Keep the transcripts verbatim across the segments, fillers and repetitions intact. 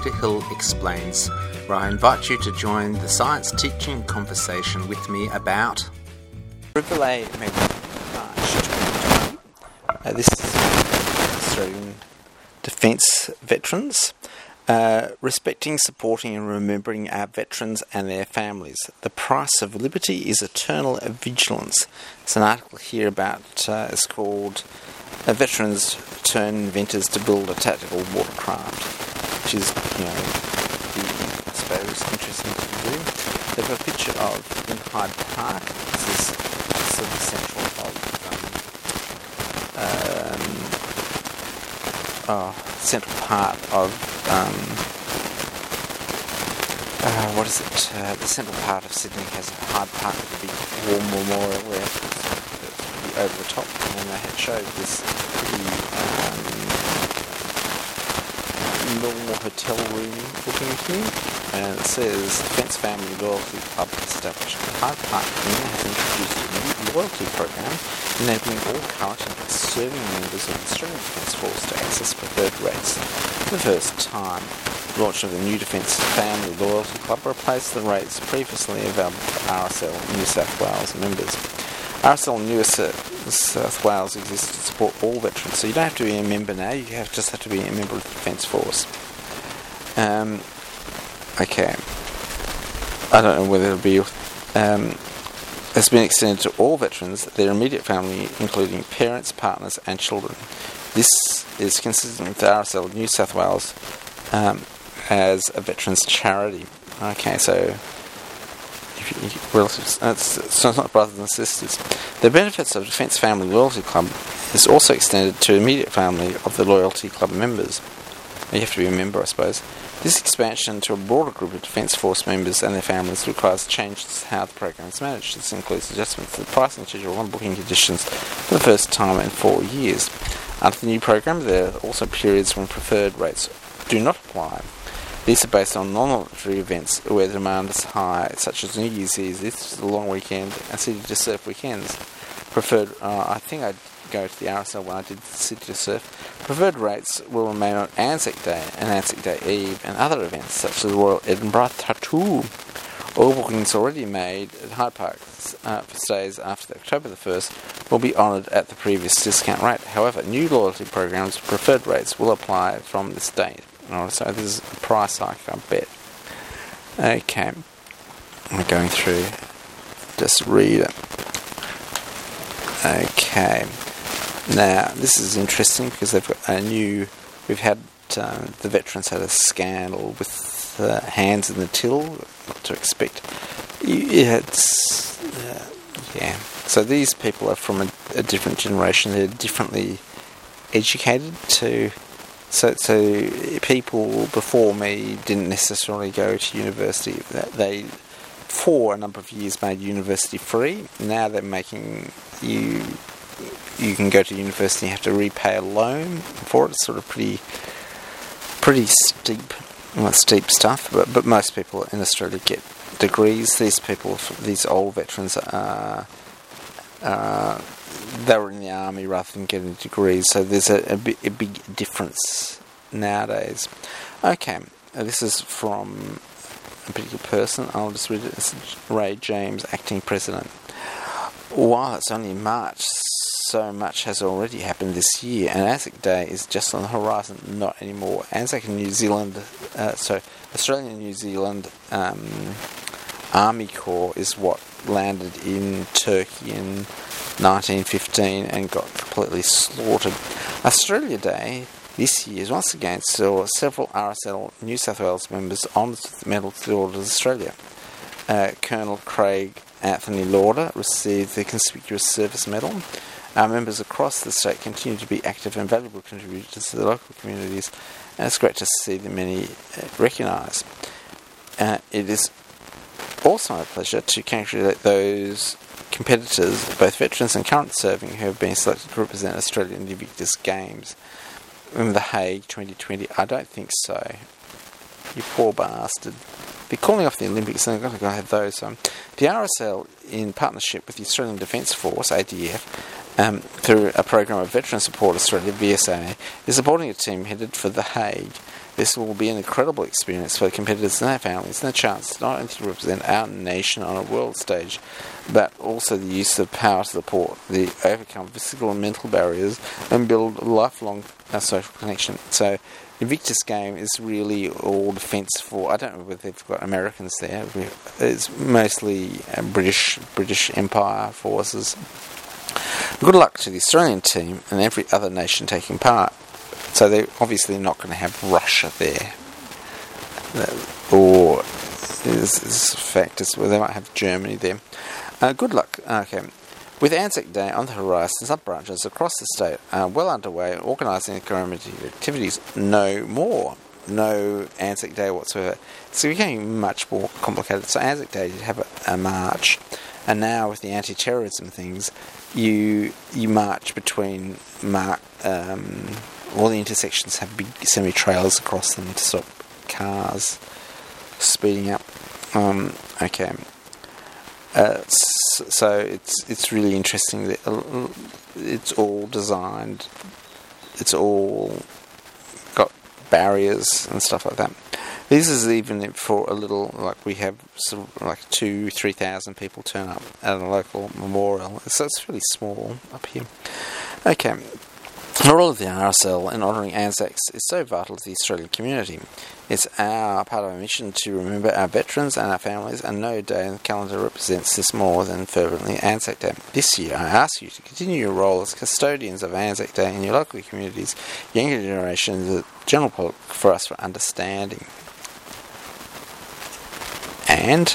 Peter Hill Explains, where I invite you to join the science teaching conversation with me about Riverlay Memory March twenty twenty. Uh, this is Australian Defence Veterans. Uh, respecting, supporting and remembering our veterans and their families. The price of liberty is eternal vigilance. It's an article here about, uh, it's called uh, Veterans Turn Inventors to Build a Tactical Watercraft, which is, you know, the, I suppose, interesting to do. They've got a picture of, in Hyde Park, this is sort of central of, um, um, oh, central part of Um, uh, what is it? Uh, the central part of Sydney has a Hyde Park with a big war memorial where it's really over the top, and then they had showed this pretty um, normal hotel room looking here, and it says Defence Family Loyalty Club established. Hyde Park now has introduced a new loyalty program enabling all current and serving members of the Australian Defence Force to access preferred rates. For the first time, the launch of the new Defence Family Loyalty Club replaced the rates previously available for R S L New South Wales members. R S L New South Wales exists to support all veterans, so you don't have to be a member now, you have, just have to be a member of the Defence Force. Um, okay. I don't know whether it'll be... Um, has been extended to all veterans, their immediate family, including parents, partners and children. This is consistent with the R S L New South Wales um, as a veterans charity. Okay, so if you, relatives, uh, so it's not brothers and sisters. The benefits of Defence Family Loyalty Club is also extended to immediate family of the Loyalty Club members. You have to be a member, I suppose. This expansion to a broader group of Defence Force members and their families requires changes to how the program is managed. This includes adjustments to the pricing schedule and booking conditions for the first time in four years. Under the new program, there are also periods when preferred rates do not apply. These are based on non-military events where the demand is high, such as New Year's Eve, the long weekend, and City to Surf weekends. Preferred, uh, I think I'd go to the R S L when I did City to Surf. Preferred rates will remain on Anzac Day and Anzac Day Eve and other events such as the Royal Edinburgh Tattoo. All bookings already made at Hyde Park uh, for stays after October the first will be honoured at the previous discount rate. However, new loyalty programs with preferred rates will apply from this date. Right, so this is a price hike, I bet. Okay, I'm going through, just read it. Okay. Now, this is interesting because they've got a new... We've had... Uh, the veterans had a scandal with uh, hands in the till. What to expect. Yeah, it's... Uh, yeah. So these people are from a, a different generation. They're differently educated to... So, so people before me didn't necessarily go to university. They, for a number of years, made university free. Now they're making you... You can go to university and you have to repay a loan for it. It's sort of pretty, pretty steep, well, steep stuff. But but most people in Australia get degrees. These people, these old veterans, are uh, they were in the army rather than getting degrees. So there's a, a, big, a big difference nowadays. Okay, this is from a particular person. I'll just read it. It's Ray James, acting president. While it's only March, so much has already happened this year, and Anzac Day is just on the horizon, not anymore. Anzac in New Zealand, uh, so Australian and New Zealand um, Army Corps is what landed in Turkey in nineteen fifteen and got completely slaughtered. Australia Day this year once again saw several R S L New South Wales members honoured with the Medal to the Order of Australia. Uh, Colonel Craig Anthony Lauder received the Conspicuous Service Medal. Our members across the state continue to be active and valuable contributors to the local communities, and it's great to see the many uh, recognised. Uh, it is also my pleasure to congratulate those competitors, both veterans and current serving, who have been selected to represent Australia in the Invictus Games. In The Hague twenty twenty, I don't think so. You poor bastard. They're calling off the Olympics, and they've got to go have those. Um, the R S L, in partnership with the Australian Defence Force, A D F, um, through a program of Veteran Support Australia, V S A, is supporting a team headed for The Hague This will be an incredible experience for the competitors and their families, and a chance not only to represent our nation on a world stage, but also the use of power to support, the overcome physical and mental barriers, and build a lifelong uh, social connection. So, Invictus game is really all defence for, I don't know whether they've got Americans there, it's mostly uh, British British Empire forces. Good luck to the Australian team and every other nation taking part. So they're obviously not going to have Russia there, or is factors where they might have Germany there. Uh, good luck. Okay. With Anzac Day on the horizon, sub-branches across the state are well underway organising the commemorative activities. No more. No Anzac Day whatsoever. It's becoming much more complicated. So Anzac Day did have a, a march, and now with the anti-terrorism things, you you march between mark, um, all the intersections have big semi-trailers across them to stop cars speeding up. Um, okay. Uh, so it's it's really interesting that it's all designed, it's all got barriers and stuff like that. This is even for a little, like we have sort of like two, three thousand people turn up at a local memorial, so it's really small up here. Okay. The role of the R S L in honouring Anzacs is so vital to the Australian community. It's our part of our mission to remember our veterans and our families, and no day in the calendar represents this more than fervently Anzac Day. This year, I ask you to continue your role as custodians of Anzac Day in your local communities, younger generations, the general public, for us for understanding. And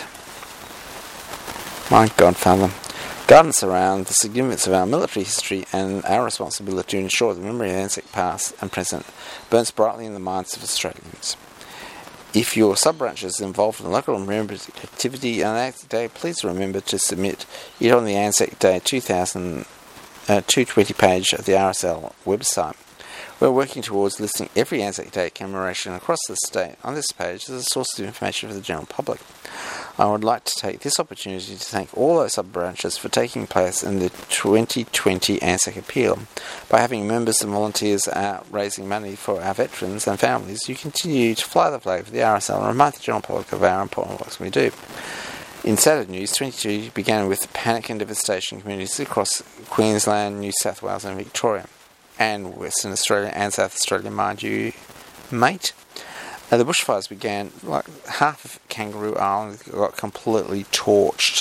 my godfather. Guidance around the significance of our military history and our responsibility to ensure the memory of Anzac past and present burns brightly in the minds of Australians. If your sub-branches involved in local remembrance activity on Anzac Day, please remember to submit it on the Anzac Day two thousand two twenty page of the R S L website. We're working towards listing every Anzac Day commemoration across the state on this page as a source of information for the general public. I would like to take this opportunity to thank all those sub-branches for taking place in the twenty twenty Anzac Appeal. By having members and volunteers out raising money for our veterans and families, you continue to fly the flag for the R S L and remind the general public of our important work we do. In sad news, twenty twenty began with panic and devastation in communities across Queensland, New South Wales and Victoria, and Western Australia and South Australia, mind you, mate. Uh, the bushfires began, like half of Kangaroo Island got completely torched,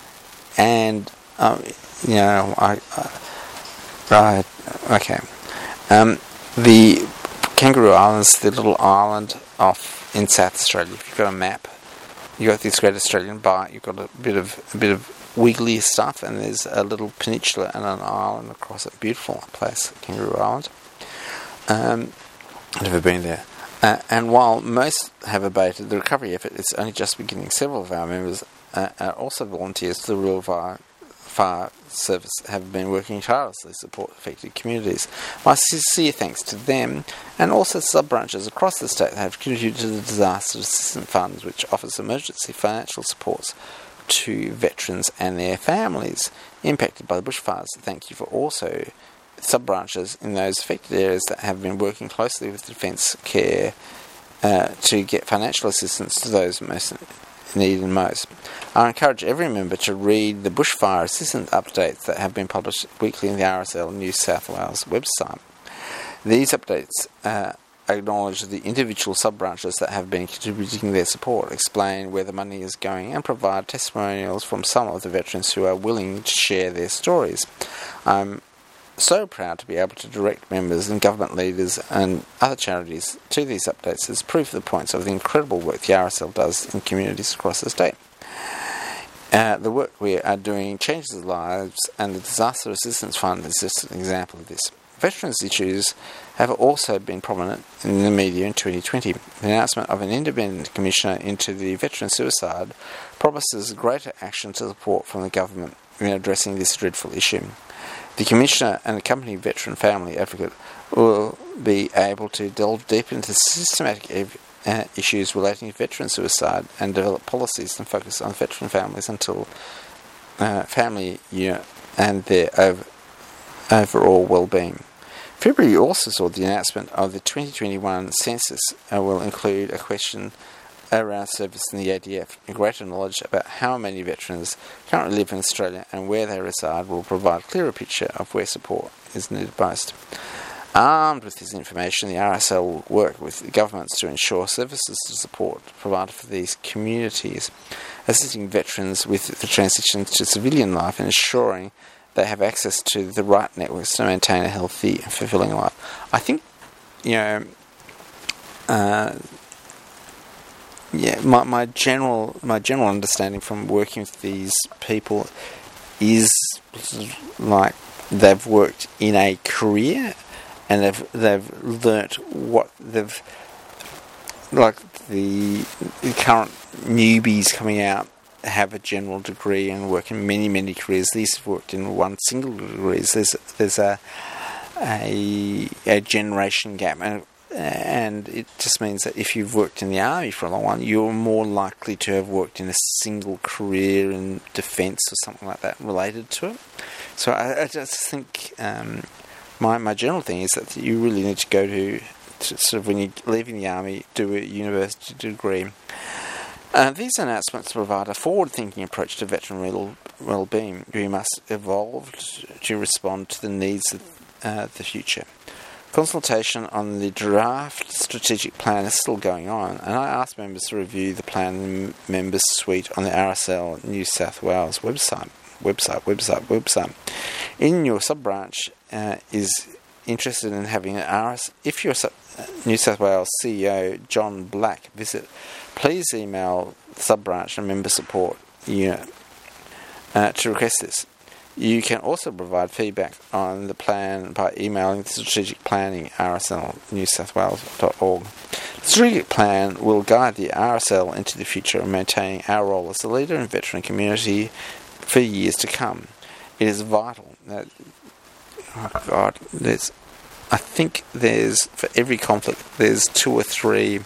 and um, you know, I, I right, okay, um, the Kangaroo Islands, the little island off in South Australia. If you've got a map, you've got this Great Australian Bight, you've got a bit of a bit of wiggly stuff, and there's a little peninsula and an island across it. Beautiful place, Kangaroo Island. Um, I've never been there. Uh, and while most have abated, the recovery effort is only just beginning. Several of our members uh, are also volunteers to the Rural Fire, Fire Service have been working tirelessly to support affected communities. My sincere thanks to them, and also sub-branches across the state that have contributed to the Disaster Assistance Fund, which offers emergency financial supports to veterans and their families impacted by the bushfires. Thank you for also sub-branches in those affected areas that have been working closely with Defence Care uh, to get financial assistance to those most needed most. I encourage every member to read the bushfire assistance updates that have been published weekly in the R S L New South Wales website. These updates uh, acknowledge the individual sub-branches that have been contributing their support, explain where the money is going, and provide testimonials from some of the veterans who are willing to share their stories. I'm so proud to be able to direct members and government leaders and other charities to these updates as proof of the points of the incredible work the R S L does in communities across the state. Uh, the work we are doing changes lives, and the Disaster Assistance Fund is just an example of this. Veterans issues have also been prominent in the media in twenty twenty. The announcement of an independent commissioner into the veteran suicide promises greater action to support from the government in addressing this dreadful issue. The Commissioner and accompanying veteran family advocate will be able to delve deep into systematic ev- uh, issues relating to veteran suicide and develop policies and focus on veteran families until uh, family unit and their over- overall well-being. February also saw the announcement of the twenty twenty-one census uh, will include a question around service in the A D F. Greater knowledge about how many veterans currently live in Australia and where they reside will provide a clearer picture of where support is needed most. Armed with this information, the R S L will work with governments to ensure services to support provided for these communities, assisting veterans with the transition to civilian life and ensuring they have access to the right networks to maintain a healthy and fulfilling life. I think, you know, uh, yeah, my my general my general understanding from working with these people is like they've worked in a career and they've they've learnt what they've like the, the current newbies coming out have a general degree and work in many many careers. These have worked in one single degree. There's there's a a, a generation gap, and and it just means that if you've worked in the army for a long while, you're more likely to have worked in a single career in defence or something like that related to it. So I, I just think um, my my general thing is that you really need to go to, to sort of when you're leaving the army, do a university degree. Uh, these announcements provide a forward-thinking approach to veteran well-being. We must evolve to respond to the needs of uh, the future. Consultation on the draft strategic plan is still going on, and I asked members to review the plan members suite on the R S L New South Wales website. Website, website, website. In your sub-branch uh, is interested in having an R S. If your sub- New South Wales C E O John Black visit, please email the sub-branch and member support unit uh, to request this. You can also provide feedback on the plan by emailing the strategic planning R S L new south wales dot org. The strategic plan will guide the R S L into the future and maintaining our role as a leader in veteran community for years to come. It is vital that, oh God, there's, I think there's, for every conflict, there's two or three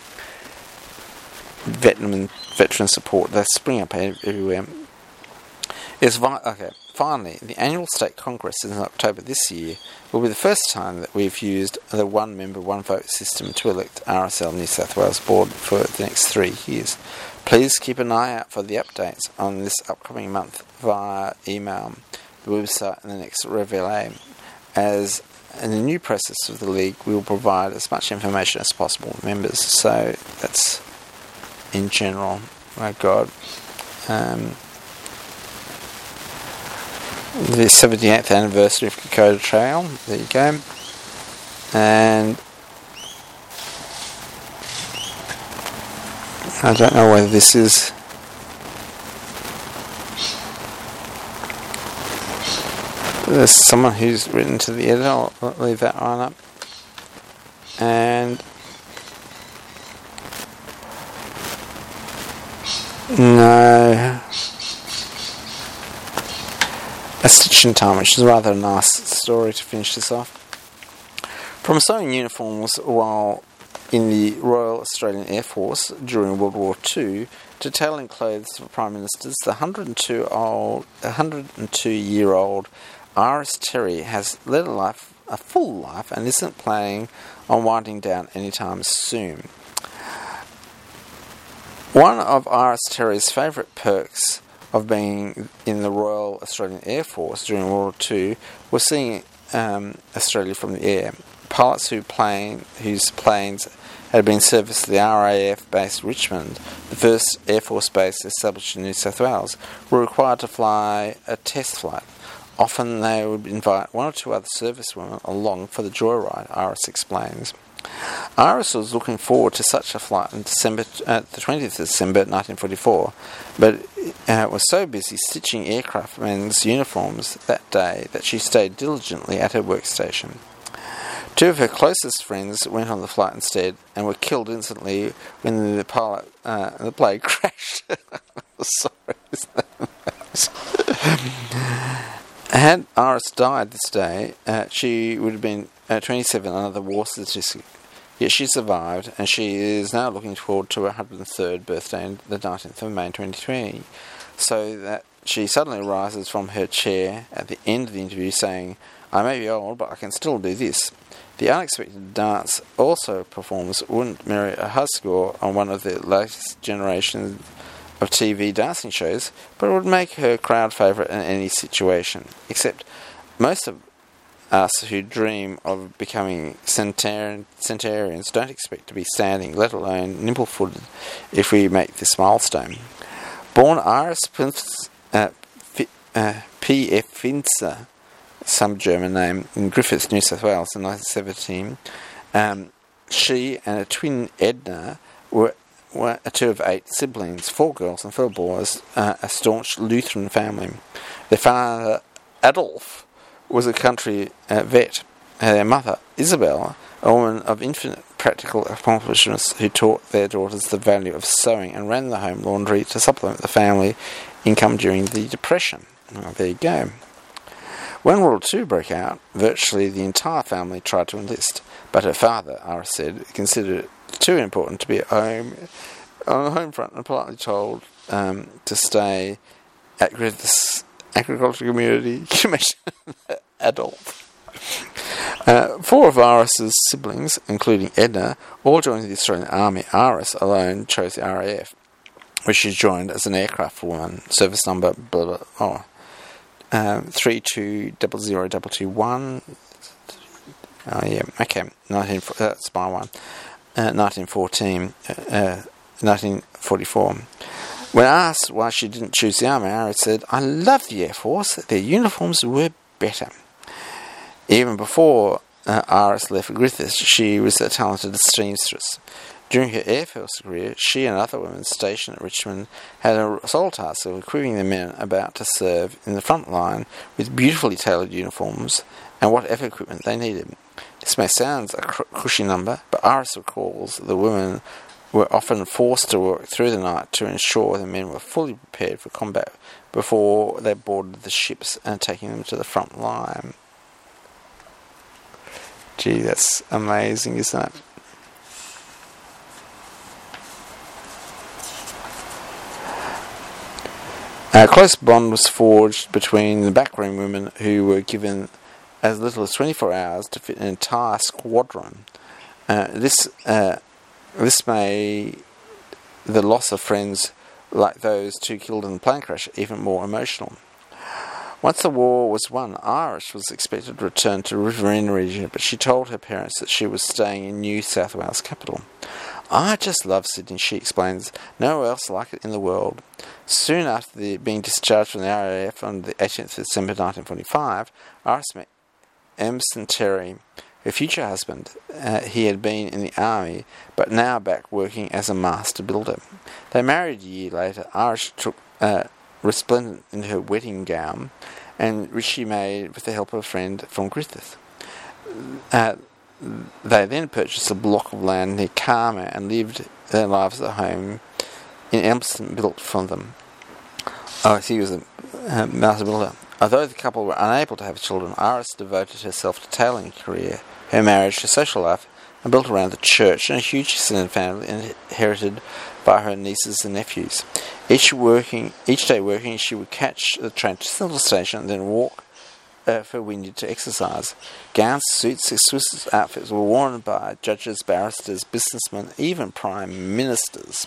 veteran veteran support that spring up everywhere. It's vi- okay. Finally, the annual state congress in October this year will be the first time that we've used the one-member, one-vote system to elect R S L New South Wales board for the next three years. Please keep an eye out for the updates on this upcoming month via email, the website, and the next Reveille. As in the new process of the League, we will provide as much information as possible to members. So that's in general. My God. Um, the seventy-eighth anniversary of Kokoda Trail. There you go. And I don't know whether this is there's someone who's written to the editor. I'll, I'll leave that one up. And no, a stitch in time, which is rather a nice story to finish this off. From sewing uniforms while in the Royal Australian Air Force during World War Two to tailoring clothes for Prime Ministers, the one hundred two year old Iris Terry has led a life, a full life, and isn't planning on winding down anytime soon. One of Iris Terry's favourite perks of being in the Royal Australian Air Force during World War Two was seeing um, Australia from the air. Pilots who plane, whose planes had been serviced to the R A F base Richmond, the first Air Force base established in New South Wales, were required to fly a test flight. Often they would invite one or two other servicewomen along for the joyride, Iris explains. Iris was looking forward to such a flight on December, uh, the twentieth of December nineteen forty-four, but uh, was so busy stitching aircraftmen's uniforms that day that she stayed diligently at her workstation. Two of her closest friends went on the flight instead and were killed instantly when the pilot, uh, the plane crashed. Sorry. Had Iris died this day, uh, she would have been uh, twenty-seven under the war statistic. Yet she survived, and she is now looking forward to her one hundred third birthday on the nineteenth of May twenty twenty. So that she suddenly rises from her chair at the end of the interview saying, "I may be old, but I can still do this." The unexpected dance also performance wouldn't merit a high score on one of the latest generations of T V dancing shows, but it would make her crowd favourite in any situation. Except most of us who dream of becoming centenarian, centenarians don't expect to be standing, let alone nimble-footed, if we make this milestone. Born Iris uh, uh, P F Finzer, some German name, in Griffith, New South Wales in nineteen seventeen, um, she and her twin Edna were, were two of eight siblings, four girls and four boys, uh, a staunch Lutheran family. Their father, Adolf, was a country uh, vet. Uh, their mother, Isabel, a woman of infinite practical accomplishments who taught their daughters the value of sewing and ran the home laundry to supplement the family income during the Depression. Oh, there you go. When World War Two broke out, virtually the entire family tried to enlist, but her father, Iris said, considered it too important to be at home on the home front and politely told um, to stay at Griffith's Agricultural Community Commission. Adult. Uh, four of Iris's siblings, including Edna, all joined the Australian Army. Iris alone chose the R A F, which she joined as an aircraft foreman, service number blah blah. Oh. Um, three two double zero double two one. Oh yeah, okay. Nineteen. That's my one. Uh, nineteen fourteen. Uh, nineteen forty-four. When asked why she didn't choose the army, Iris said, "I love the Air Force. Their uniforms were better." Even before uh, Iris left Griffith, she was a talented seamstress. During her Air Force career, she and other women stationed at Richmond had a sole task of equipping the men about to serve in the front line with beautifully tailored uniforms and whatever equipment they needed. This may sound a cr- cushy number, but Iris recalls the women were often forced to work through the night to ensure the men were fully prepared for combat before they boarded the ships and taking them to the front line. Gee, that's amazing, isn't it? A close bond was forged between the backroom women who were given as little as twenty-four hours to fit an entire squadron. Uh, this uh, this made the loss of friends like those two killed in the plane crash even more emotional. Once the war was won, Iris was expected to return to the Riverina region, but she told her parents that she was staying in New South Wales capital. "I just love Sydney," she explains. "Nowhere else like it in the world." Soon after the, being discharged from the R A F on the eighteenth of December nineteen forty-five, Iris met Emerson Terry, her future husband. Uh, he had been in the army, but now back working as a master builder. They married a year later. Iris took uh, resplendent in her wedding gown, and which she made with the help of a friend from Griffith. Uh, They then purchased a block of land near Karma and lived their lives at home in Elmston built for them. Oh, he was a uh, master builder. Although the couple were unable to have children, Iris devoted herself to tailoring career, her marriage, her social life, and built around the church and a huge extended family inherited by her nieces and nephews. Each working, each day working, she would catch the train to Central Station and then walk Uh, for Windy to exercise. Gowns, suits, exquisite outfits were worn by judges, barristers, businessmen, even prime ministers.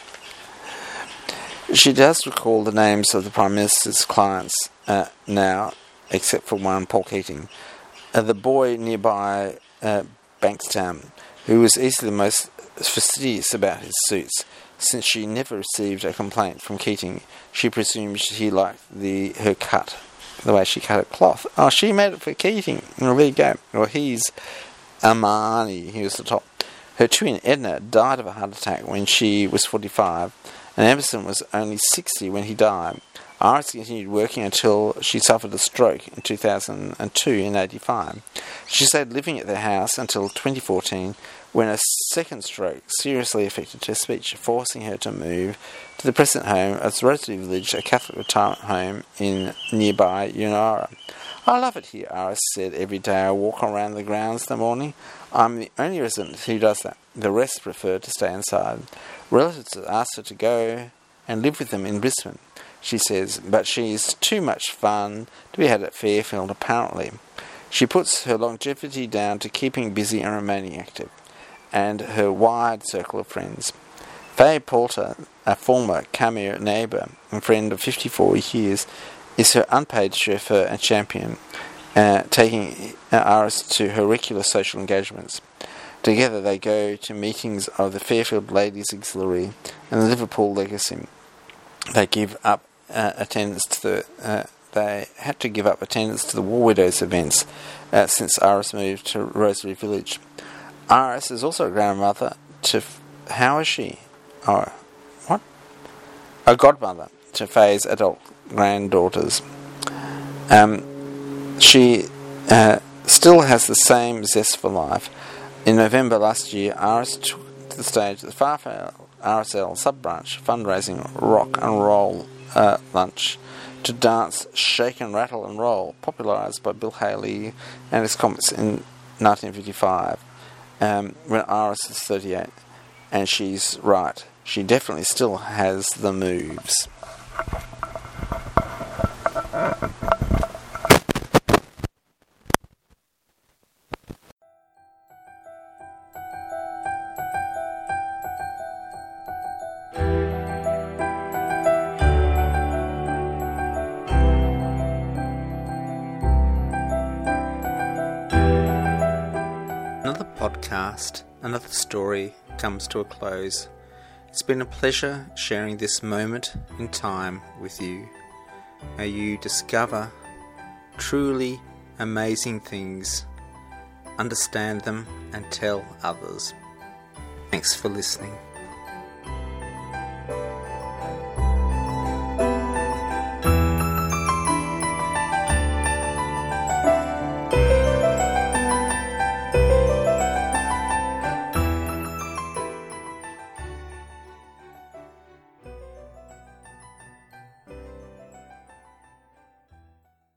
She does recall the names of the Prime Minister's clients uh, now, except for one, Paul Keating. Uh, the boy nearby uh, Bankstown, who was easily the most fastidious about his suits. Since she never received a complaint from Keating, she presumed he liked the her cut. The way she cut her cloth. Oh, she made it for Keating. Well, there you go. Well, he's Armani. He was the top. Her twin, Edna, died of a heart attack when she was forty-five, and Emerson was only sixty when he died. Iris continued working until she suffered a stroke in two thousand two in eighty-five. She stayed living at their house until twenty fourteen, when a second stroke seriously affected her speech, forcing her to move to the present home of the Rosalie Village, a Catholic retirement home in nearby Yunara. "I love it here," Iris said. "Every day I walk around the grounds in the morning. I'm the only resident who does that. The rest prefer to stay inside." Relatives asked her to go and live with them in Brisbane. she says, but she's too much fun to be had at Fairfield, apparently. She puts her longevity down to keeping busy and remaining active, and her wide circle of friends. Faye Porter, a former Cameo neighbour and friend of fifty-four years, is her unpaid chauffeur and champion, uh, taking Iris to her regular social engagements. Together they go to meetings of the Fairfield Ladies Auxiliary and the Liverpool Legacy. They give up uh, attendance to the. Uh, they had to give up attendance to the War Widows events uh, since Iris moved to Rosary Village. Iris is also a grandmother to. How is she? Oh, what? A godmother to Faye's adult granddaughters. Um, she uh, still has the same zest for life. In November last year, Iris took to the stage at the Fairfield R S L sub-branch fundraising rock and roll uh, lunch to dance Shake and Rattle and Roll, popularised by Bill Haley and his comics in nineteen fifty-five, um, when Iris is thirty-eight. And she's right. She definitely still has the moves. Another podcast, another story comes to a close. It's been a pleasure sharing this moment in time with you. May you discover truly amazing things, understand them, and tell others. Thanks for listening.